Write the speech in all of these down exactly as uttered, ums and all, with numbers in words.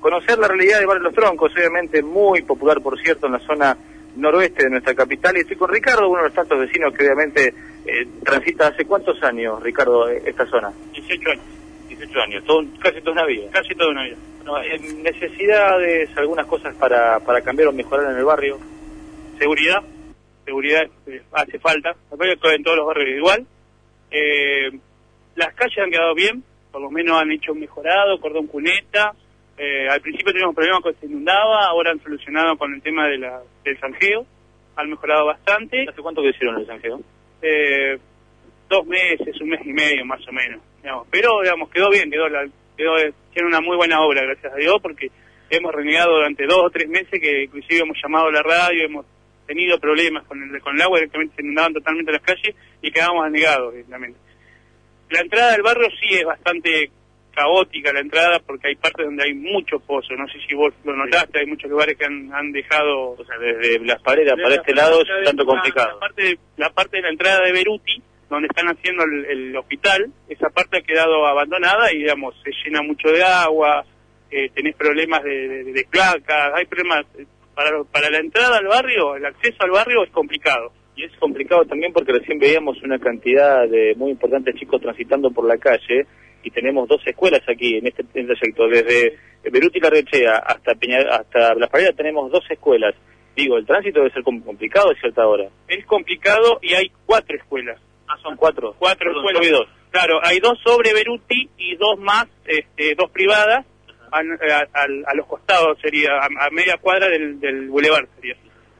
conocer la realidad de Barrio Los Troncos, obviamente muy popular, por cierto, en la zona noroeste de nuestra capital, y estoy con Ricardo, uno de los tantos vecinos que obviamente eh, transita hace cuántos años, Ricardo, esta zona. dieciocho años. dieciocho años, todo, casi toda una vida. Casi toda una vida. No, eh, necesidades, algunas cosas para, para cambiar o mejorar en el barrio. Seguridad, seguridad eh, hace falta, en todos los barrios igual. Eh, las calles han quedado bien, por lo menos han hecho mejorado, cordón cuneta. Eh, al principio teníamos problemas con que se inundaba, ahora han solucionado con el tema de la, del zanjeo, han mejorado bastante. ¿Hace cuánto que hicieron el zanjeo? Eh, dos meses, un mes y medio más o menos, digamos. Pero digamos quedó bien, quedó, la, quedó tiene una muy buena obra, gracias a Dios, porque hemos renegado durante dos o tres meses, que inclusive hemos llamado a la radio, hemos tenido problemas con el, con el agua, directamente se inundaban totalmente las calles y quedábamos anegados, directamente. La entrada del barrio sí es bastante caótica, la entrada, porque hay partes donde hay muchos pozos, no sé si vos lo notaste, hay muchos lugares que han, han dejado... O sea, desde las paredes para este lado es tanto complicado. La parte, de, la parte de la entrada de Beruti, donde están haciendo el, el hospital, esa parte ha quedado abandonada y, digamos, se llena mucho de agua, eh, tenés problemas de, de, de cloacas, hay problemas... Para, para la entrada al barrio, el acceso al barrio es complicado. Y es complicado también porque recién veíamos una cantidad de muy importantes chicos transitando por la calle, y tenemos dos escuelas aquí en este, en este sector, desde Beruti Larrechea hasta Peña, hasta Las Paredes tenemos dos escuelas. Digo, el tránsito debe ser complicado a cierta hora. Es complicado y hay cuatro escuelas. Ah, son cuatro. Cuatro Perdón, escuelas. Dos. Claro, hay dos sobre Beruti y dos más, este, dos privadas, a, a, a, a los costados sería, a, a media cuadra del, del bulevar sería.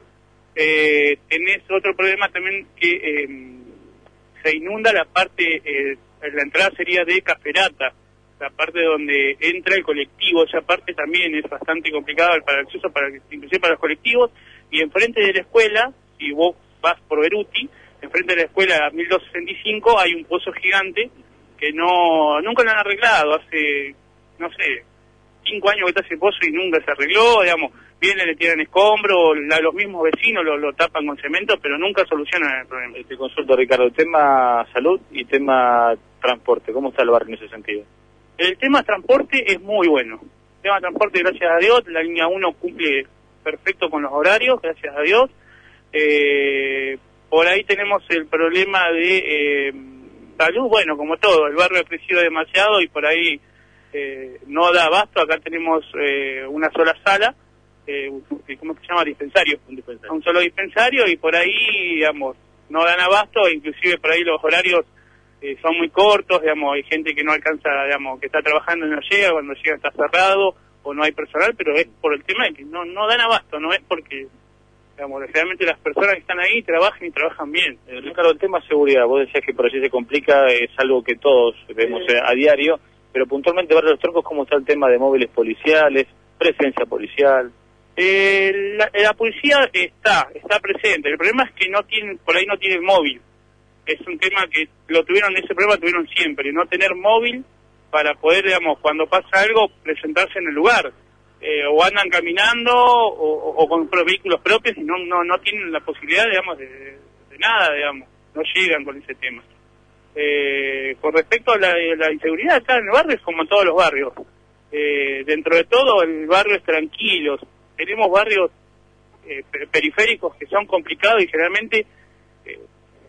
Eh, tenés otro problema también, que eh, se inunda la parte, eh, la entrada sería de Caferata, la parte donde entra el colectivo, esa parte también es bastante complicada para el acceso, para, inclusive para los colectivos, y enfrente de la escuela, si vos vas por Beruti, enfrente de la escuela mil doscientos sesenta y cinco hay un pozo gigante que no nunca lo han arreglado, hace, no sé, cinco años que está ese pozo y nunca se arregló, digamos, vienen, le tiran escombros, la, los mismos vecinos lo, lo tapan con cemento, pero nunca solucionan el problema. Te consulto, Ricardo, tema salud y tema transporte, ¿cómo está el barrio en ese sentido? El tema transporte es muy bueno. El tema transporte, gracias a Dios, la línea uno cumple perfecto con los horarios, gracias a Dios. Eh, por ahí tenemos el problema de eh, salud, bueno, como todo, el barrio ha crecido demasiado y por ahí eh, no da abasto. Acá tenemos eh, una sola sala, eh, ¿cómo se llama? Dispensario. Un dispensario. Un solo dispensario, y por ahí, digamos, no dan abasto, e inclusive por ahí los horarios eh, son muy cortos, digamos, hay gente que no alcanza, digamos, que está trabajando y no llega, cuando llega está cerrado o no hay personal, pero es por el tema de que no, no dan abasto, no es porque, digamos, realmente las personas que están ahí trabajan y trabajan bien. Eh, Ricardo, el tema seguridad, vos decías que por allí se complica, es algo que todos vemos eh, a diario, pero puntualmente Barrio Los Troncos, ¿cómo está el tema de móviles policiales, presencia policial? Eh, la, la policía está, está presente, el problema es que no tienen, por ahí no tienen móvil, es un tema que lo tuvieron, ese problema tuvieron siempre, no tener móvil para poder, digamos, cuando pasa algo, presentarse en el lugar, eh, o andan caminando o, o con vehículos propios y no, no, no tienen la posibilidad, digamos, de, de nada, digamos, no llegan con ese tema. Eh, con respecto a la, la inseguridad acá en el barrio, es como en todos los barrios, eh, dentro de todo el barrio es tranquilo. Tenemos barrios eh, periféricos que son complicados y generalmente, eh,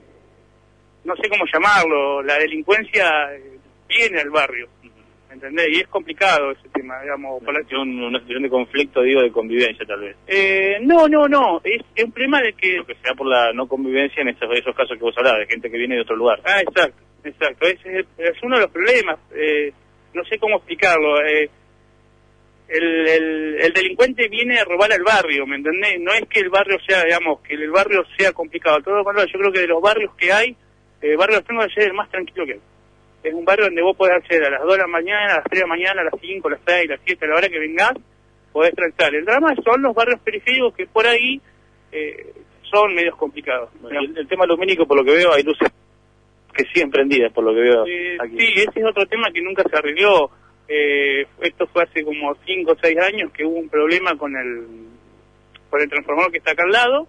no sé cómo llamarlo, la delincuencia eh, viene al barrio, ¿entendés? Y es complicado ese tema, digamos. Una situación, una situación de conflicto, digo, de convivencia tal vez. Eh, no, no, no, es, es un problema de que... Lo que sea por la no convivencia en esos, esos casos que vos hablabas, de gente que viene de otro lugar. Ah, exacto, exacto, ese es, es uno de los problemas, eh, no sé cómo explicarlo, eh, El, el, el delincuente viene a robar al barrio, ¿me entendés? No es que el barrio sea, digamos, que el barrio sea complicado, todo lo contrario. Yo creo que de los barrios que hay, el barrio de los Troncos es el más tranquilo que hay. Es un barrio donde vos podés acceder a las dos de la mañana, a las tres de la mañana, a las cinco, a las seis, a las siete, a la hora que vengás, podés transitar. El drama son los barrios periféricos que por ahí eh, son medios complicados. Bueno, el, el tema lumínico, por lo que veo, hay luces que siguen prendidas, por lo que veo eh, aquí. Sí, ese es otro tema que nunca se arregló. Eh, esto fue hace como cinco o seis años que hubo un problema con el con el transformador que está acá al lado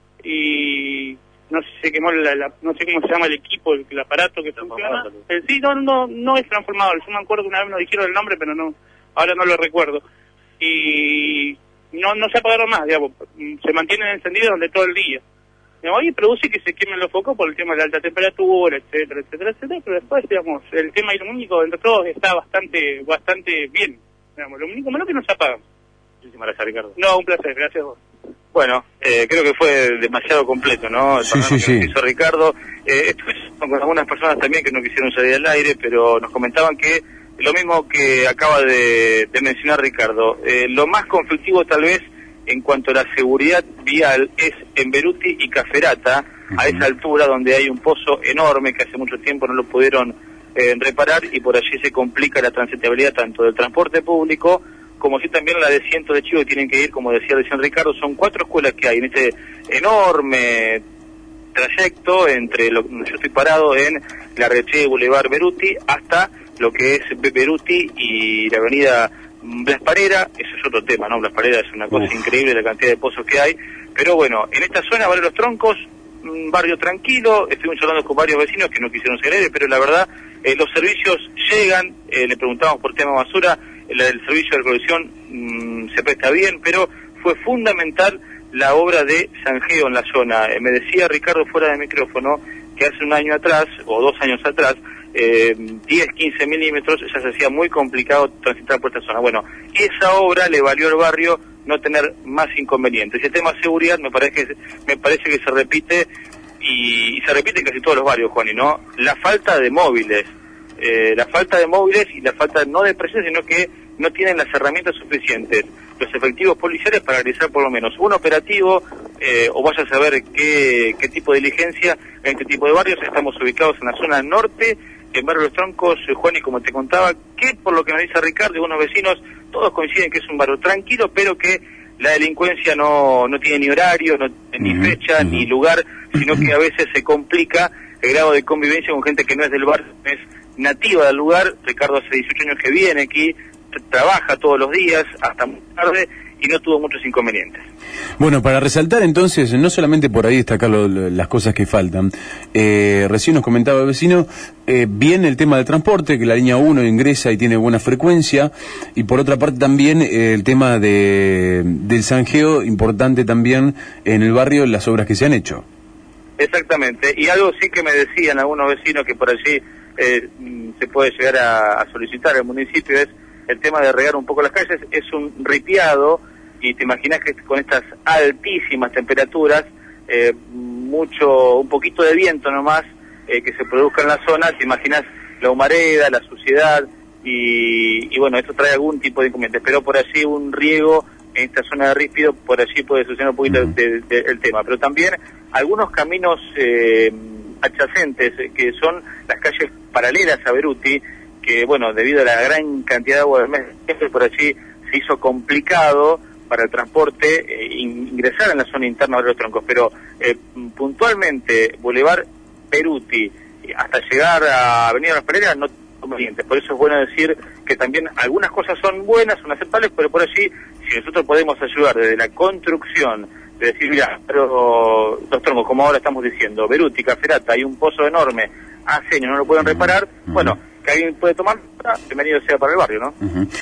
y no sé, se quemó la, la, no sé cómo se llama el equipo, el, el aparato que funciona. El, sí, no, no, no es transformador, yo me acuerdo que una vez nos dijeron el nombre, pero no, ahora no lo recuerdo. y no no se apagaron más, digamos, se mantienen encendidos durante todo el día. Digamos, y produce que se quemen los focos por el tema de la alta temperatura, etcétera, etcétera, etcétera, pero después, digamos, el tema ilumínico entre todos está bastante bastante bien. Digamos, lo único malo que no se apagan. Muchísimas gracias, Ricardo. No, un placer, gracias a vos. Bueno, eh, creo que fue demasiado completo, ¿no? El sí, sí, sí. que hizo Ricardo. Eh, estuve con algunas personas también que no quisieron salir al aire, pero nos comentaban que lo mismo que acaba de, de mencionar Ricardo. Eh, lo más conflictivo tal vez en cuanto a la seguridad vial es en Beruti y Caferata, uh-huh. a esa altura donde hay un pozo enorme que hace mucho tiempo no lo pudieron eh, reparar y por allí se complica la transitabilidad tanto del transporte público como si también la de cientos de chicos que tienen que ir, como decía recién Ricardo. Son cuatro escuelas que hay en este enorme trayecto entre lo yo estoy parado en la Larrechea Boulevard Beruti hasta lo que es Beruti y la avenida Blas Parera. Eso es otro tema, ¿no? Blas Parera es una cosa Uf. increíble la cantidad de pozos que hay, pero bueno, en esta zona, Barrio Los Troncos, un barrio tranquilo. Estuvimos hablando con varios vecinos que no quisieron ser aire, pero la verdad, eh, los servicios llegan. Eh, le preguntamos por tema basura, el, el servicio de recolección mmm, se presta bien, pero fue fundamental la obra de zanjeo en la zona. Eh, me decía Ricardo fuera de micrófono que hace un año atrás, o dos años atrás, eh, diez, quince milímetros, ya se hacía muy complicado transitar por esta zona. Bueno, esa obra le valió al barrio no tener más inconvenientes. El tema de seguridad me parece que, me parece que se repite, y, y se repite en casi todos los barrios, Juan, y no, la falta de móviles, eh, la falta de móviles y la falta no de presencia, sino que no tienen las herramientas suficientes los efectivos policiales para realizar por lo menos un operativo, eh, o vaya a saber qué, qué tipo de diligencia en este tipo de barrios. Estamos ubicados en la zona norte, en Barrio Los Troncos, Juan, y como te contaba, que por lo que me dice Ricardo y unos vecinos, todos coinciden que es un barrio tranquilo, pero que la delincuencia no, no tiene ni horario, no tiene ni fecha, uh-huh. ni lugar, sino que a veces se complica el grado de convivencia con gente que no es del barrio, es nativa del lugar. Ricardo hace dieciocho años que viene aquí, trabaja todos los días hasta muy tarde y no tuvo muchos inconvenientes. Bueno, para resaltar entonces, no solamente por ahí destacar lo, lo, las cosas que faltan, eh, recién nos comentaba el vecino, eh, bien el tema del transporte, que la línea uno ingresa y tiene buena frecuencia, y por otra parte también eh, el tema de del zanjeo, importante también en el barrio, las obras que se han hecho. Exactamente, y algo sí que me decían algunos vecinos que por allí eh, se puede llegar a, a solicitar al municipio es el tema de regar un poco las calles. Es un ripiado y te imaginas que con estas altísimas temperaturas, eh, mucho, un poquito de viento nomás eh, que se produzca en la zona, te imaginas la humareda, la suciedad y, y bueno, esto trae algún tipo de inconvenientes, pero por allí un riego en esta zona de ríspido, por allí puede solucionar un poquito uh-huh. de, de, el tema, pero también algunos caminos eh, adyacentes que son las calles paralelas a Beruti, que bueno, debido a la gran cantidad de agua del mes, por allí se hizo complicado para el transporte eh, ingresar en la zona interna de Los Troncos, pero eh, puntualmente Boulevard Beruti hasta llegar a Avenida Las Pereira no convenientes. Por eso es bueno decir que también algunas cosas son buenas, son aceptables, pero por allí, si nosotros podemos ayudar desde la construcción, de decir, mira, pero Los Troncos, como ahora estamos diciendo, Beruti, Caferata, hay un pozo enorme, hace años no lo pueden reparar, uh-huh. bueno, que alguien puede tomar, bienvenido sea para el barrio, ¿no? Uh-huh.